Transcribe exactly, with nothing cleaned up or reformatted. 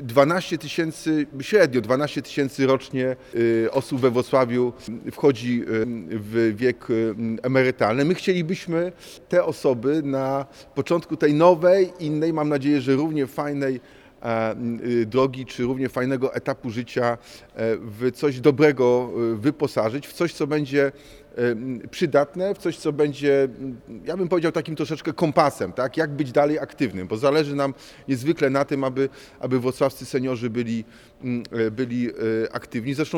dwanaście tysięcy, średnio dwanaście tysięcy rocznie osób we Wrocławiu wchodzi w wiek emerytalny. My chcielibyśmy te osoby na początku tej nowej, innej, mam nadzieję, że równie fajnej drogi, czy równie fajnego etapu życia w coś dobrego wyposażyć, w coś, co będzie przydatne, w coś, co będzie, ja bym powiedział, takim troszeczkę kompasem, tak? Jak być dalej aktywnym, bo zależy nam niezwykle na tym, aby, aby wrocławscy seniorzy byli, byli aktywni. Zresztą